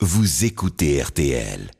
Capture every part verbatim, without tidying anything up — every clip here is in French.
vous écoutez R T L.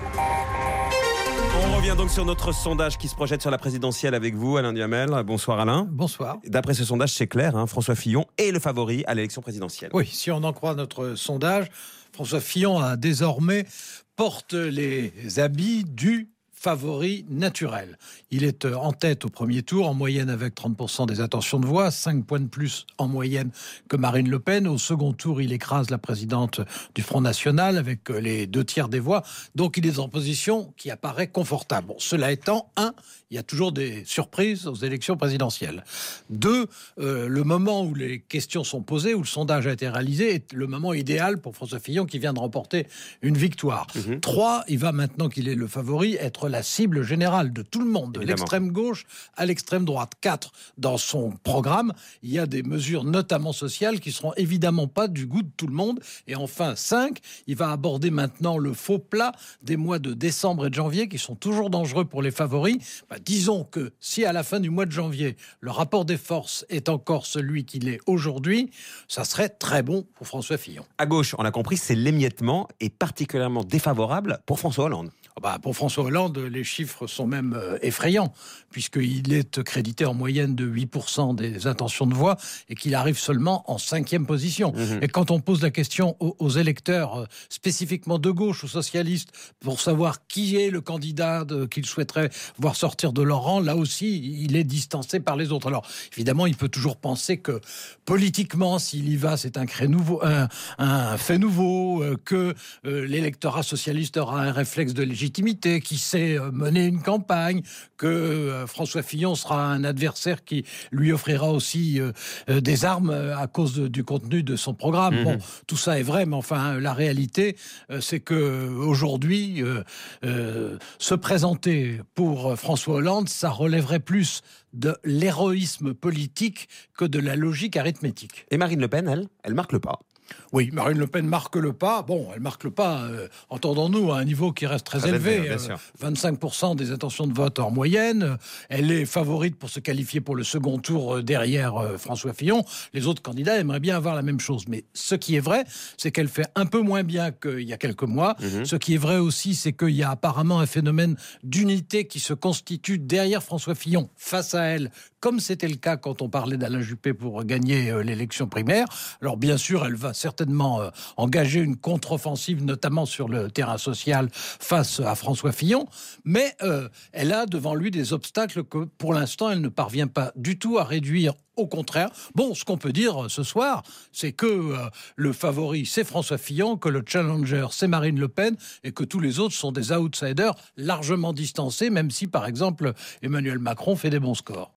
On revient donc sur notre sondage qui se projette sur la présidentielle avec vous, Alain Duhamel. Bonsoir Alain. Bonsoir. D'après ce sondage, c'est clair, hein, François Fillon est le favori à l'élection présidentielle. Oui, si on en croit notre sondage, François Fillon a désormais porte les habits du favori naturel. Il est en tête au premier tour, en moyenne avec trente pour cent des intentions de voix, cinq points de plus en moyenne que Marine Le Pen. Au second tour, il écrase la présidente du Front National avec les deux tiers des voix. Donc il est en position qui apparaît confortable. Bon, cela étant, un, il y a toujours des surprises aux élections présidentielles. Deux, euh, le moment où les questions sont posées, où le sondage a été réalisé, est le moment idéal pour François Fillon qui vient de remporter une victoire. Mmh. Trois, il va maintenant qu'il est le favori être la cible générale de tout le monde, de Évidemment. l'extrême gauche à l'extrême droite. Quatre, dans son programme, il y a des mesures notamment sociales qui seront évidemment pas du goût de tout le monde. Et enfin, cinq, il va aborder maintenant le faux plat des mois de décembre et de janvier qui sont toujours dangereux pour les favoris. Bah, disons que si à la fin du mois de janvier, le rapport des forces est encore celui qu'il est aujourd'hui, ça serait très bon pour François Fillon. À gauche, on l'a compris, c'est l'émiettement et particulièrement défavorable pour François Hollande. Bah, pour François Hollande, les chiffres sont même euh, effrayants, puisqu'il est crédité en moyenne de huit pour cent des intentions de voix et qu'il arrive seulement en cinquième position. Mmh. Et quand on pose la question aux, aux électeurs, euh, spécifiquement de gauche, aux socialistes, pour savoir qui est le candidat de, qu'ils souhaiteraient voir sortir de leur rang, là aussi, il est distancé par les autres. Alors, évidemment, il peut toujours penser que politiquement, s'il y va, c'est un, cré nouveau, un, un fait nouveau, euh, que euh, l'électorat socialiste aura un réflexe de légitimité, qui sait mener une campagne, que euh, François Fillon sera un adversaire qui lui offrira aussi euh, euh, des armes à cause de, du contenu de son programme. Mmh. Bon, tout ça est vrai, mais enfin, la réalité, euh, c'est que aujourd'hui, euh, euh, se présenter pour François Hollande, ça relèverait plus de l'héroïsme politique que de la logique arithmétique. Et Marine Le Pen, elle, elle marque le pas. Oui, Marine Le Pen marque le pas. Bon, elle marque le pas, euh, entendons-nous, à un niveau qui reste très, très élevé. élevé euh, vingt-cinq pour cent des intentions de vote en moyenne. Elle est favorite pour se qualifier pour le second tour euh, derrière euh, François Fillon. Les autres candidats aimeraient bien avoir la même chose. Mais ce qui est vrai, c'est qu'elle fait un peu moins bien qu'il y a quelques mois. Mmh. Ce qui est vrai aussi, c'est qu'il y a apparemment un phénomène d'unité qui se constitue derrière François Fillon, face à elle, comme c'était le cas quand on parlait d'Alain Juppé pour gagner euh, l'élection primaire. Alors bien sûr, elle va certainement euh, engager une contre-offensive, notamment sur le terrain social, face à François Fillon, mais euh, elle a devant lui des obstacles que, pour l'instant, elle ne parvient pas du tout à réduire. Au contraire, bon, ce qu'on peut dire ce soir, c'est que euh, le favori, c'est François Fillon, que le challenger, c'est Marine Le Pen, et que tous les autres sont des outsiders largement distancés, même si, par exemple, Emmanuel Macron fait des bons scores.